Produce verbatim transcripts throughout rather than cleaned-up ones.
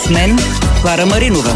С мен Клара Маринова.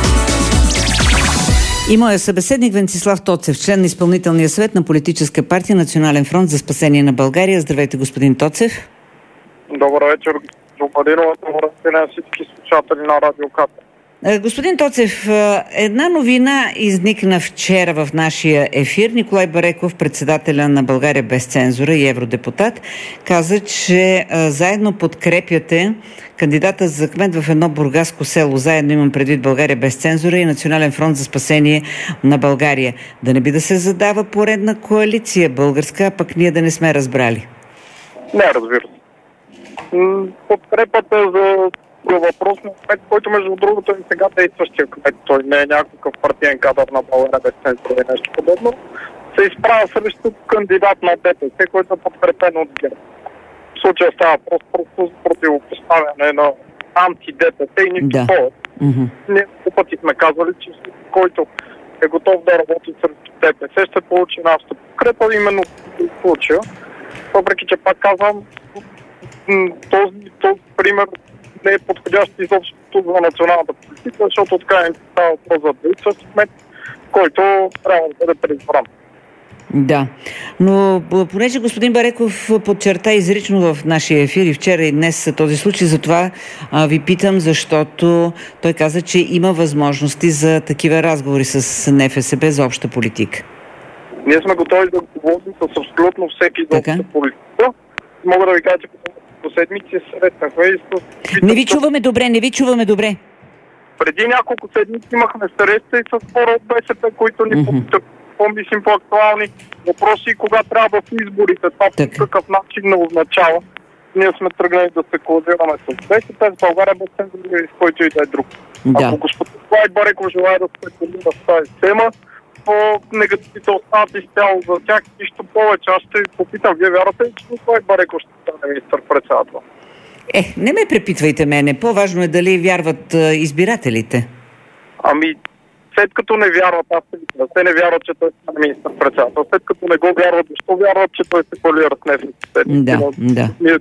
И моя събеседник Венцислав Тоцев, член на изпълнителния съвет на политическа партия Национален фронт за спасение на България. Здравейте, господин Тоцев. Добър вечер, господин Маринова. Добър вечер на всички слушатели на Радио Ката. Господин Тоцев, една новина изникна вчера в нашия ефир. Николай Бареков, председателя на България без цензура и евродепутат, каза, че заедно подкрепяте кандидата за кмет в едно бургаско село. Заедно имам предвид България без цензура и Национален фронт за спасение на България. Да не би да се задава поредна коалиция българска, а пък ние да не сме разбрали? Не, разбира се. Подкрепата за въпросния кмет, който между другото е сега действащия кмет, той не е някакъв партиен кадър на България без цензура или нещо подобно, се изправя срещу кандидат на ДПС, който е подкрепен от ГЕРБ. В случая става просто, просто за противопоставяне на анти-ДПС и нищо да. повече. Mm-hmm. Ние по пъти сме казвали, че който е готов да работи срещу ДПС, ще получи нашата подкрепа именно в случая. Въпреки, че пак казвам, този, този пример не е подходящ изобщо за националната политика, защото така не става въпрос за действащ кмет, който трябва да бъде преизбран. Да, но понеже господин Бареков подчерта изрично в нашия ефир и вчера и днес този случай, затова а, ви питам, защото той каза, че има възможности за такива разговори с НФСБ за обща политика. Ние сме готови да говорим с абсолютно всеки за обща политика. Мога да ви кажа, че по седмици срещнахме и с... Не ви чуваме добре, не ви чуваме добре. Преди няколко седмици имахме среща и с хора от БСП, които ни mm-hmm. помислим по актуални въпроси, кога трябва да са изборите. Това по какъв начин не означава. Ние сме тръгнали да се коалираме с БСП, с България без цензура и с който и да е друг. Да. Ако господин Николай Бареков желая да се коалира с тази тема, по негативите остават изцяло за тях. Нищо повече. Аз ще ви попитам, вие вярвате ли, че Николай Бареков ще стане министър-председател? Е, не ме препитвайте мене. По-важно е дали вярват а, избирателите. Ами, след като не вярват, аз се видя, те не вярват, че той стане министър-председател. След като не го вярват, защо вярват, че той се коалира с НФСБ? Да, да. Ние,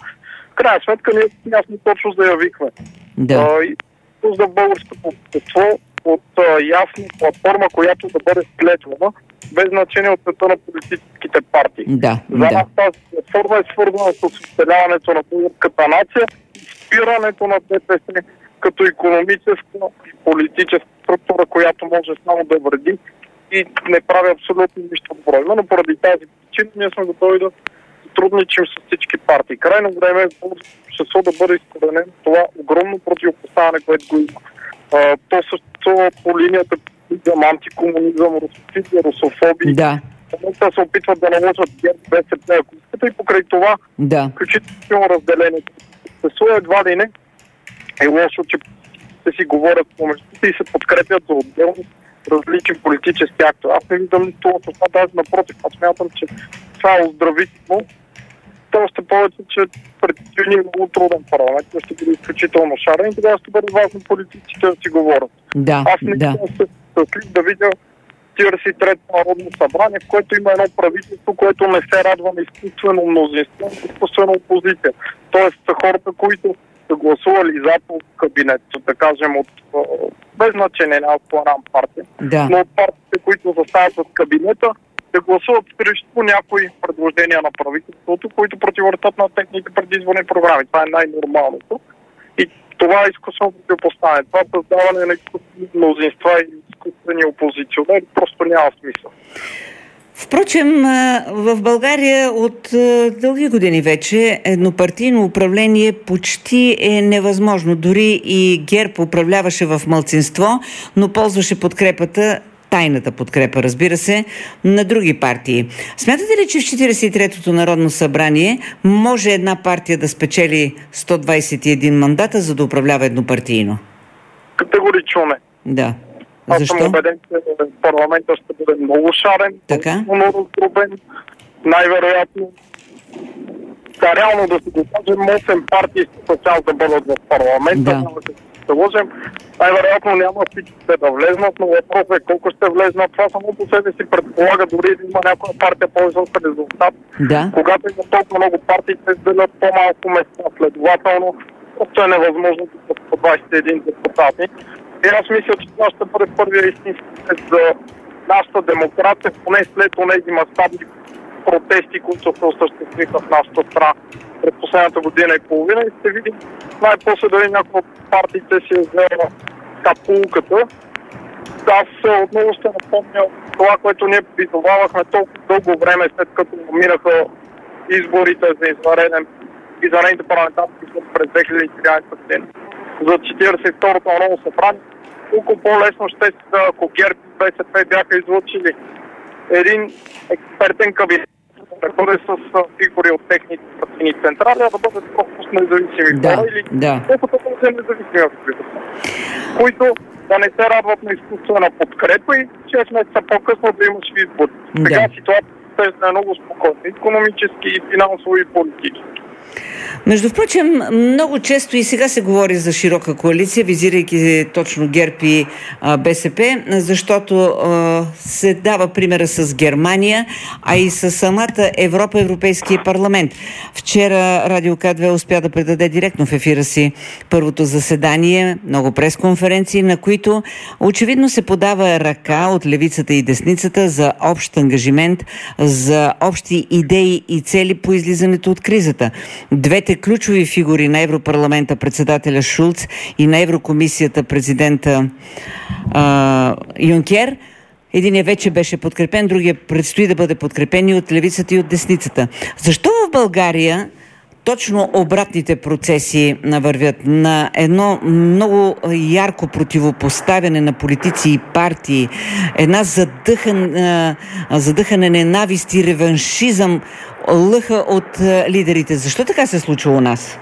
в крайна сметка, ние ясно точно заявихме. Да. А, и за българското общество от а, ясна платформа, която да бъде склетвана, без значение от света на политическите партии. Да, За нас да. тази платформа е свързана с оцеляването на българската нация и спирането на ДПС като икономическа и политическа структура, която може само да вреди и не прави абсолютно нищо добро. Именно поради тази причина ние сме готови да сътрудничим с всички партии. Крайно време е общество да бъде изкоренено това огромно противопоставяне, което го има. А, то съществува по линията за антикомунизъм, русофобия, русофобия. Да. Те се опитват да наложат ГЕРБ, БСП, ако искате, и покрай това, да. включително разделението. Съществува едва ли не е лошо, че те си говорят помежду си и се подкрепят за отделни различни политически актове. Аз не виждам нищо лошо. Това даже напротив, аз смятам, че това е оздравително. То още повече, че предстои много труден парламент, ще бъде изключително шарен и тогава ще бъде важно политиците да си говорят. Да, Аз не да. съм се щастлив да видя четиридесет и трето народно събрание, в което има едно правителство, което не се радва на изкуствено мнозинство, изкуствена опозиция. Тоест хората, които са гласували за по кабинет, да кажем от без значение, няма планам партия, да. но от партиите, които застават с кабинета, да гласуват срещу някои предложения на правителството, които противоречат на техните предизборни програми. Това е най-нормалното. И това е изкуствено противопоставяне. Това създаване на изкуствени мнозинства и изкуствени опозиционери просто няма смисъл. Впрочем, в България от дълги години вече еднопартийно управление почти е невъзможно. Дори и ГЕРБ управляваше в малцинство, но ползваше подкрепата, тайната подкрепа, разбира се, на други партии. Смятате ли, че в четиридесет и третото Народно събрание може една партия да спечели сто двадесет и един мандата, за да управлява еднопартийно? Категорично не. Да. Аз Защо? съм убеден, че парламента ще бъде много шарен, така? много раздробен. Най-вероятно, да, реално да си го кажем, осем партии са цял да бъдат в парламента. Да. Няма да се заложим. Най-вероятно няма всичките да влезнат, но въпросът е колко ще влезнат. Това само по себе си предполага, дори да има някоя партия по-висок резултат. Да. Когато има толкова много партии, те делят по-малко места. Следователно, Просто е невъзможно по двадесет и един депутати. И аз мисля, че това ще бъде първия истински тест за нашата демокрация, поне след тези мащабни протести, които се осъществиха в нашата страна пред последната година и половина. И ще видим най-после дали някои от партиите си е взела капулката. Аз отново ще напомня това, което ние призовавахме толкова дълго време, след като минаха изборите за извънреден извънредните парламентарни избори през две хиляди и тринадесета година за четиридесет и второто Народно събрание. Колко по-лесно ще се, ако ГЕРБ и БСП бяха излъчили един експертен кабинет, да бъде с фигури от техните партийни централи, а да бъдат просто с независими да, хора или да. колкото да са независими активисти, които да не се радват на изкуствена подкрепа и шест месеца по-късно да имаш избори. Сега да. Ситуацията е много спокойна, икономически, и финансово и политически. Между впрочем, много често и сега се говори за широка коалиция, визирайки точно ГЕРБ и а, БСП, защото а, се дава примера с Германия, а и с самата Европа, Европейския парламент. Вчера Радио К две успя да предаде директно в ефира си първото заседание, много пресконференции, на които очевидно се подава ръка от левицата и десницата за общ ангажимент, за общи идеи и цели по излизането от кризата. Двете ключови фигури на Европарламента, председателя Шулц, и на Еврокомисията, президента а, Юнкер, единият вече беше подкрепен, другия предстои да бъде подкрепен и от левицата и от десницата. Защо в България точно обратните процеси вървят на едно много ярко противопоставяне на политици и партии, една задъхан, задъхана ненавист и реваншизъм лъха от лидерите? Защо така се случва у нас?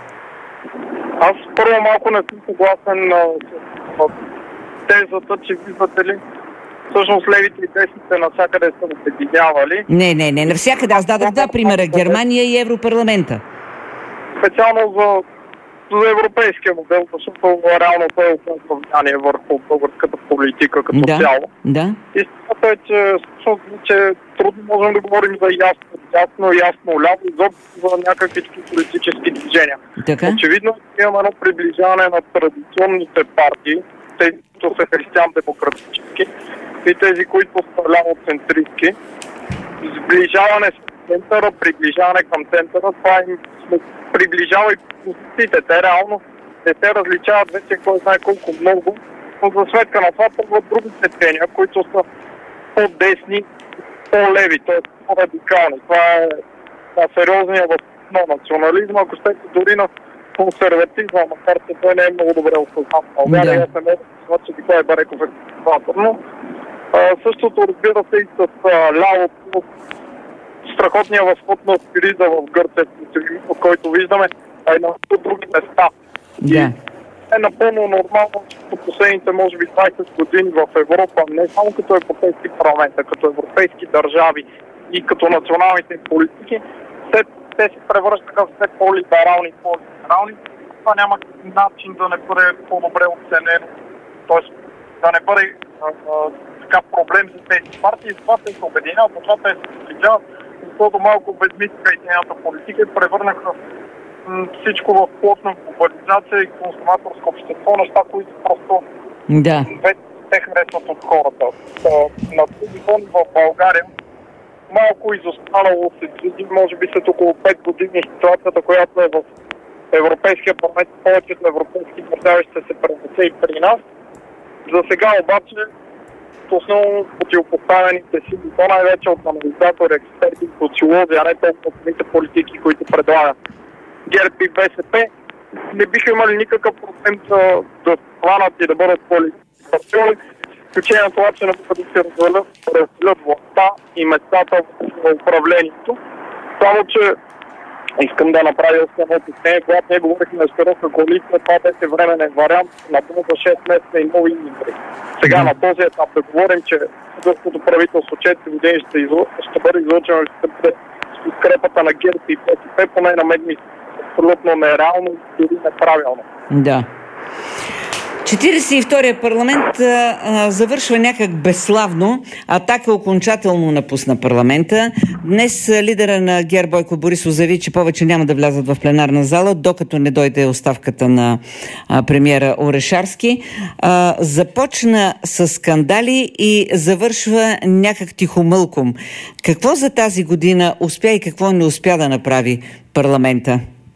Аз първо малко не съм съгласен с тезата, че виждате ли, всъщност левите и десните навсякъде са обединявали. Не, не, не, навсякъде. Аз дадох да примера Германия и Европарламента. Специално за, за европейския модел, защото реално той е оказва влияние върху българската политика като да, цяло. Да. Истината е, че, всъщност, че трудно можем да говорим за ясно, ясно, ясно, ляво, изобщо за някакви политически движения. Така? Очевидно имаме едно приближаване на традиционните партии, тези, които са християн-демократически и тези, които са ляво-центристки. Сближаване с центъра, приближаване към центъра, това им приближава и позициите. Те реално не се различават вече кой знае колко много, но за сметка на това тръгват други течения, които са по-десни, по-леви, т.е. по-радикални. Това е на сериозния възможно на национализма, ако щете дори на консерватизма, макар че той не е много добре осъзнат. България да. Не може да се че Николай Бареков е консерватор, но същото разбира се и с лявото, страхотния възход на Сириза в Гърция, от който виждаме, а и на други места. Да. Е напълно нормално, че по последните, може би, двадесет години в Европа, не само като европейски парламент, а като европейски държави и като националните политики, те, те се превръщаха все по-либерални и по-либерални. Това няма начин да не бъде по-добре оценено, т.е. да не бъде а, а, така проблем за тези партии. И това те се обединяват, това те се сближават, защото малко безмислиха и тяната политика и превърнаха всичко в плотна глобализация и консуматорско общество, неща, които просто да. вече те харесват от хората. На този фон в България малко изостанало се види, може би след около пет години ситуацията, която е в Европейския парламент, повечето европейски държави ще се пренесе и при нас. За сега обаче основно противопоставените сили, то най-вече от анализатори, експерти, социолози, а не толкова от самите политики, които предлагат ГЕРБ и БСП, не биха имали никакъв проблем да, да планат и да бъдат коалиционни, включение на това, че не могат да се развалят, разделят властта и местата в управлението. Само, че искам да направя едно уточнение, когато ние говорихме на широка коалиция, това беше временен вариант на за шест месеца и нови избори. Сега mm. на този етап да говорим, че българското правителство четири години ще, излъ... ще бъде излъчено и ще бъде с подкрепата на ГЕРБ и БСП, поне на мен ми абсолютно нереално и дори неправилно. Да. четиридесет и втория парламент а, а, завършва някак безславно. Атака окончателно напусна парламента. Днес а, лидера на ГЕРБ Бойко Борисов заяви, че повече няма да влязат в пленарна зала, докато не дойде оставката на а, премиера Орешарски. А, започна с скандали и завършва някак тихомълком. Какво за тази година успя и какво не успя да направи парламента?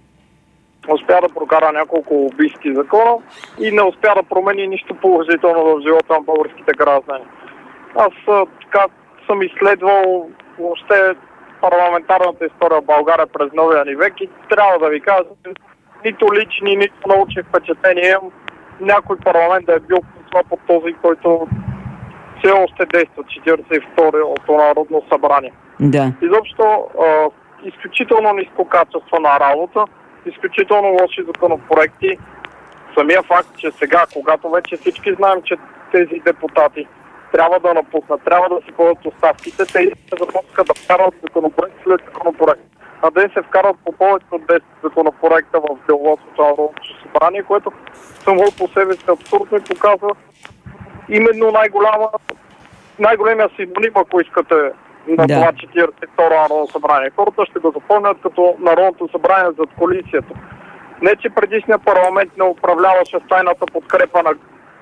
Успя да прокара няколко убийски закона и не успя да промени нищо положително в живота на българските граждани. Аз така съм изследвал въобще парламентарната история в България през новия ни век и трябва да ви кажа, нито лични, нито научни впечатления някой парламент да е бил по този, който все още действа четиридесет и второто Народно събрание. Да. Изобщо а, изключително ниско качество на работа, изключително лоши законопроекти. Самия факт, че сега, когато вече всички знаем, че тези депутати трябва да напуснат, трябва да си подадат оставките, те започнаха да вкарат законопроект след законопроект. А ден се вкарат по повече от десет законопроекта в деловодството на Народното събрание, което само по себе си абсурдно и показва именно най-голяма, най-големия синоним, ако искате, на да. това четиридесет и второ Народно събрание. Хората ще го запомнят като Народното събрание зад коалицията. Не, че предишния парламент не управляваше с тайната подкрепа на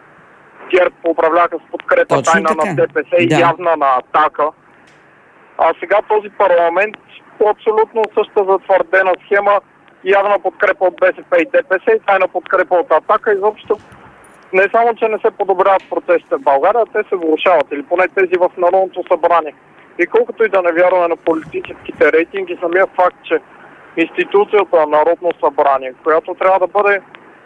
ГЕРБ, управляха с подкрепа точно тайна така. на ДПС и Да. явна на Атака. А сега този парламент по абсолютно същата затвърдена схема, явна подкрепа от БСП и ДПС и тайна подкрепа от Атака. Изобщо не само, че не се подобряват процесите в България, те се влошават, или поне тези в Народното събрание. И колкото и да не вярваме на политическите рейтинги, самия факт, че институцията на Народно събрание, която трябва да бъде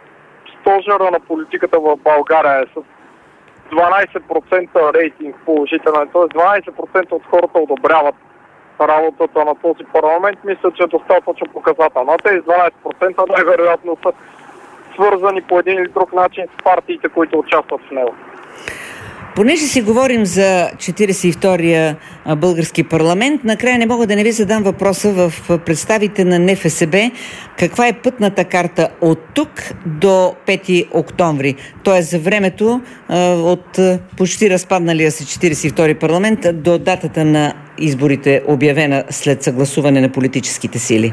стожера на политиката в България, е с дванадесет процента рейтинг положителен, т.е. дванадесет процента от хората одобряват работата на този парламент, мисля, че е достатъчно показателно. А тези дванадесет процента най-вероятно са свързани по един или друг начин с партиите, които участват в него. Понеже си говорим за четиридесет и втория български парламент, накрая не мога да не ви задам въпроса в представите на Н Ф С Б. Каква е пътната карта от тук до пети октомври? Т.е. за времето от почти разпадналия се четиридесет и втори парламент до датата на изборите, обявена след съгласуване на политическите сили.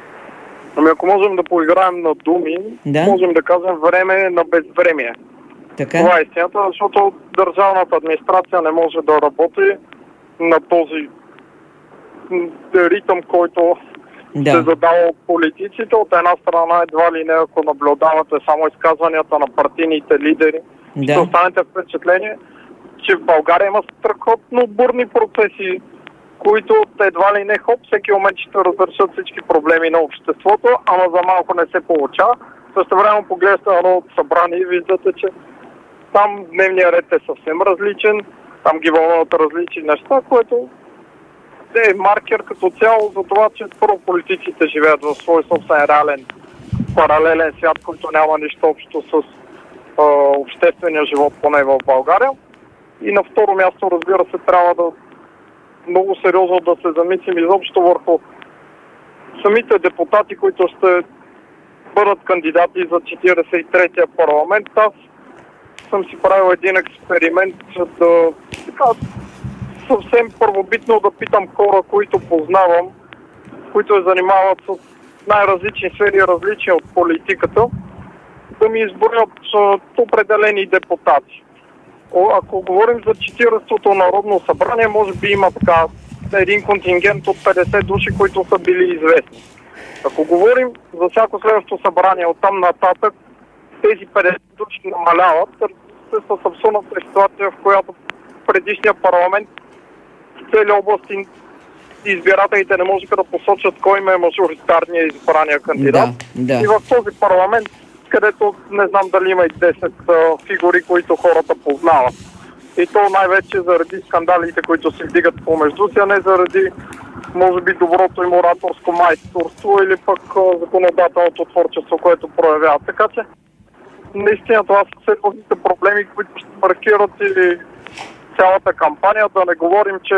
Ами ако можем да поиграем на думи, да? можем да кажем време на безвремие. Така? Това е истината, защото държавната администрация не може да работи на този ритъм, който да. се задава от политиците. От една страна едва ли не, ако наблюдавате само изказванията на партийните лидери, да. ще останете впечатление, че в България има страхотно бурни процеси, които едва ли не хоп, всеки момент ще разрешат всички проблеми на обществото, ама за малко не се получава. Също време погледате на Народното събрание и виждате, че там дневният ред е съвсем различен, там ги вълнуват различни неща, което е маркер като цяло за това, че първо политиците живеят в свой собствен реален паралелен свят, който няма нищо общо с а, обществения живот, поне в България. И на второ място, разбира се, трябва да много сериозно да се замислим изобщо върху самите депутати, които ще бъдат кандидати за четиридесет и третия парламент. Аз съм си правил един експеримент, да така, съвсем първобитно да питам хора, които познавам, които се занимават с най-различни сфери, различни от политиката, да ми изборят определени депутати. Ако говорим за четиридесетото Народно събрание, може би има така един контингент от петдесет души, които са били известни. Ако говорим за всяко следващо събрание оттам нататък, тези петдесет души намаляват, се с абсурдната ситуация, в която предишния парламент в цели области избирателите не можеха да посочат кой им е мажоритарния избрания кандидат. Да, да. И в този парламент, където не знам дали има и десет а, фигури, които хората познават. И то най-вече заради скандалите, които се вдигат помежду си, а не заради, може би, доброто им ораторско майсторство или пък а, законодателното творчество, което проявяват. Така че, наистина това са сериозните проблеми, които ще маркират или цялата кампания. Да не говорим, че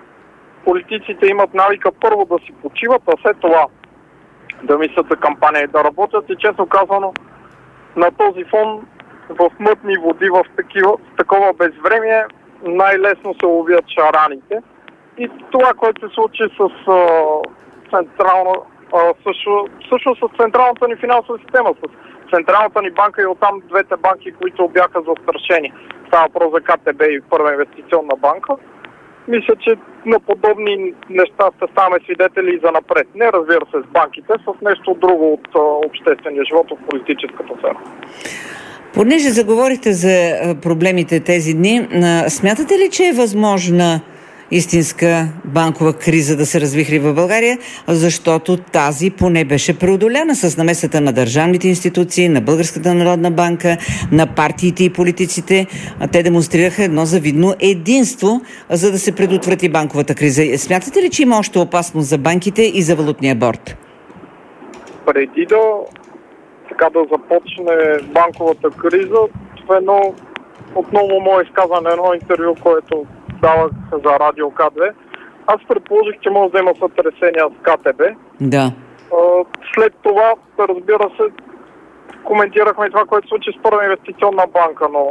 политиците имат навика първо да си почиват, а след това да мислят за кампания и да работят. И честно казано, на този фон в мътни води, в, такива, в такова безвремие, най-лесно се ловят шараните. И това, което се случи с а, централна, а, също, също с централната ни финансова система, с Централната ни банка и оттам двете банки, които бяха застрашени. Става въпрос за КТБ и Първа инвестиционна банка. Мисля, че на подобни неща ще ставаме свидетели и за напред. Не, разбира се, с банките, с нещо друго от а, обществения живот, от политическата сфера. Понеже заговорихте за проблемите тези дни, смятате ли, че е възможна истинска банкова криза да се развихри в България, защото тази поне беше преодоляна с намесата на държавните институции, на Българската народна банка, на партиите и политиците. Те демонстрираха едно завидно единство, за да се предотврати банковата криза. Смятате ли, че има още опасност за банките и за валутния борд? Преди да, така да започне банковата криза, в едно отново мое изказване, едно интервю, което давах за Радио К две, аз предположих, че може да има сътресения с КТБ. Да. След това, разбира се, коментирахме това, което се случи с Първа инвестиционна банка, но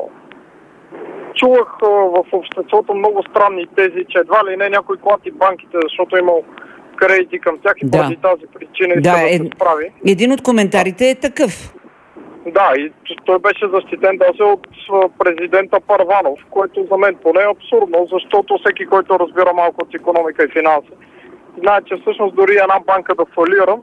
чувах в обществото много странни тези, че едва ли не някой клати банките, защото имал кредити към тях и да. поради тази причина иска да, да е... се справи. Един от коментарите е такъв. Да, и той беше защитен даже от президента Първанов, което за мен поне е абсурдно, защото всеки, който разбира малко от икономика и финанси, знае, че всъщност дори една банка да фалира,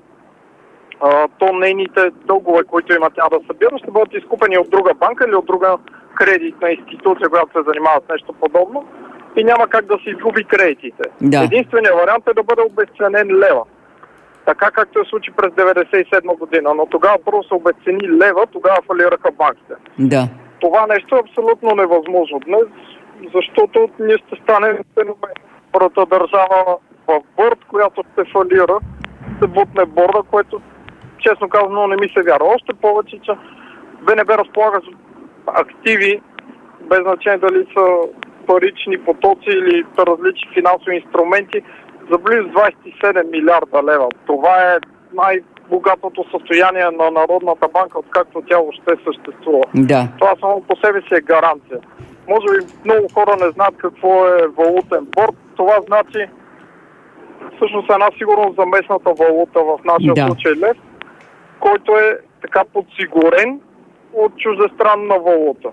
то нейните дългове, които има тя да събира, ще бъдат изкупени от друга банка или от друга кредитна институция, която се занимава с нещо подобно и няма как да се изгуби кредитите. Да. Единственият вариант е да бъде обезценен лева. Така както се случи през деветдесет и седма година. Но тогава първо се обезцени лева, тогава фалираха банките. Да. Това нещо е абсолютно невъзможно днес, защото ние ще станем първата държава в борд, която ще фалира, ще бутне борда, което честно казано не ми се вярва. Още повече, че БНБ разполага с активи, без значение дали са парични потоци или различни финансови инструменти, за близо двадесет и седем милиарда лева. Това е най-богатото състояние на Народната банка, откакто тя въобще съществува. Да. Това само по себе си е гаранция. Може би много хора не знаят какво е валутен борд. Това значи всъщност една сигурност за местната валута, в нашия да. случай лев, който е така подсигурен от чуждестранна валута.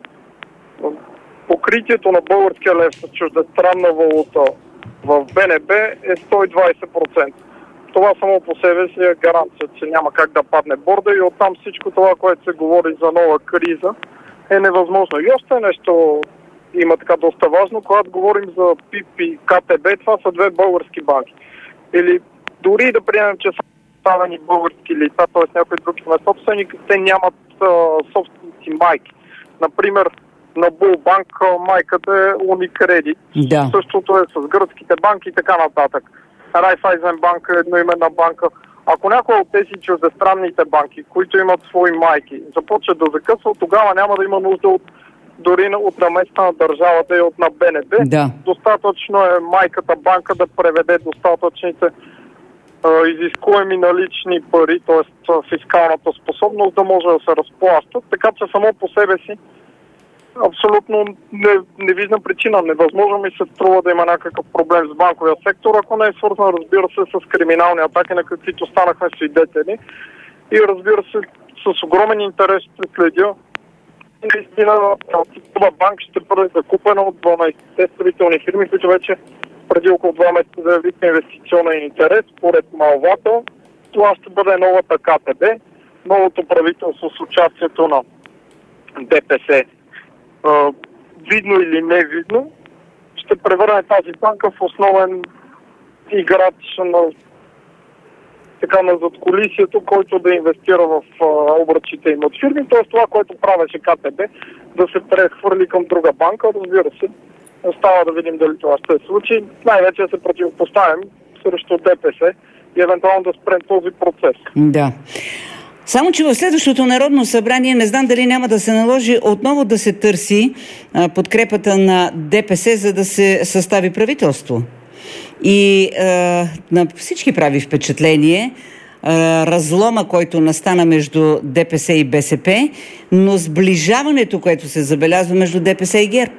Покритието на българския лев с чуждестранна валута в БНБ е сто и двадесет процента. Това само по себе си е гаранция, че няма как да падне борда и оттам всичко това, което се говори за нова криза, е невъзможно. И още нещо има така доста важно, когато говорим за ПИП и КТБ, това са две български банки. Или дори да приемем, че са ставени български лица, т.е. някой друг има собственик, те нямат а, собственици майки. Например, на Булбанк майката е Уникредит. Да. Същото е с гръцките банки и така нататък. Райфайзен банк е едноименна банка. Ако някой от тези чуждестранните банки, които имат свои майки, започне да закъсва, тогава няма да има нужда от дори от наместа на държавата и от на БНБ. Да. Достатъчно е майката банка да преведе достатъчните а, изискуеми налични пари, т.е. фискалната способност да може да се разплащат. Така че само по себе си абсолютно не, не виждам причина. Невъзможно ми се струва да има някакъв проблем с банковия сектор, ако не е свързан, разбира се, с криминални атаки, на каквито станахме свидетели. И разбира се, с огромен интерес ще следя. Наистина, това банк ще бъде закупена от дванадесет строителни фирми, които вече преди около два месеца заявиха инвестиционен интерес. Според малвата, това ще бъде новата КТБ, новото правителство с участието на ДПС. Uh, видно или не видно, ще превърне тази банка в основен играч на, така, на задкулисието, който да инвестира в uh, обръчите им от фирми. Т.е. това, което правеше КТБ, да се прехвърли към друга банка, разбира се. Остава да видим дали това ще се случи. Най-вече да се противопоставим срещу ДПС и евентуално да спрем този процес. Да. Само че в следващото Народно събрание не знам дали няма да се наложи отново да се търси а, подкрепата на ДПС, за да се състави правителство. И а, на всички прави впечатление, разлома, който настана между ДПС и БСП, но сближаването, което се забелязва между ДПС и ГЕРБ.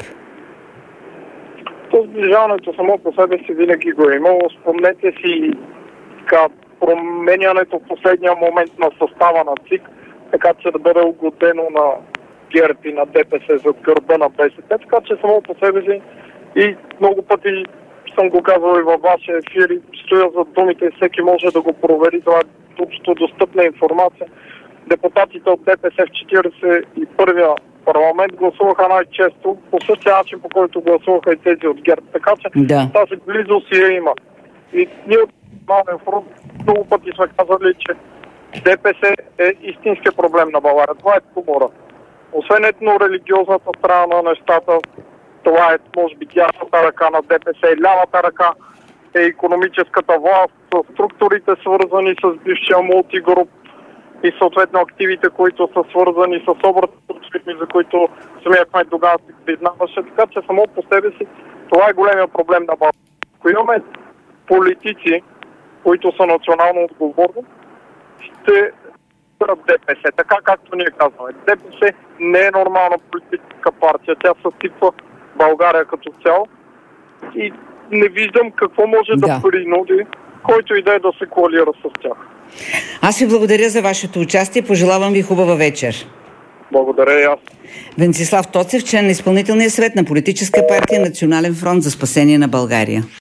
То сближаването само по себе си винаги го е имало. Спомнете си така, променянето в последния момент на състава на ЦИК, така че да бъде угодено на ГЕРБ и на ДПС зад гърба на БСП, така че само по себе си и много пъти съм го казал и във вашия ефир и стоя зад думите и всеки може да го провери, това е общо достъпна информация. Депутатите от ДПС в четиридесет и първия парламент гласуваха най-често по същия начин, по който гласуваха и тези от ГЕРБ, така че да. Тази близост си я има. И ние от Национален фронт много пъти сме казали, че ДПС е истинския проблем на България. Това е тумора. Освен етно-религиозната страна на нещата, това е, може би, дясната ръка на ДПС и лявата ръка е икономическата власт, структурите свързани с бившия мултигруп и съответно активите, които са свързани с образите, за които самия кмет тогава се признаваше. Така че само по себе си това е големия проблем на България. Ако имаме политици, които са национално отговорни, ще бъдат ДПС. Така както ние казваме. ДПС не е нормална политическа партия. Тя съсипва България като цяло. И не виждам какво може да, да принуди който и да е да се коалира с тях. Аз ви благодаря за вашето участие. Пожелавам ви хубава вечер. Благодаря и аз. Венцислав Тоцев, член на изпълнителния съвет на политическа партия Национален фронт за спасение на България.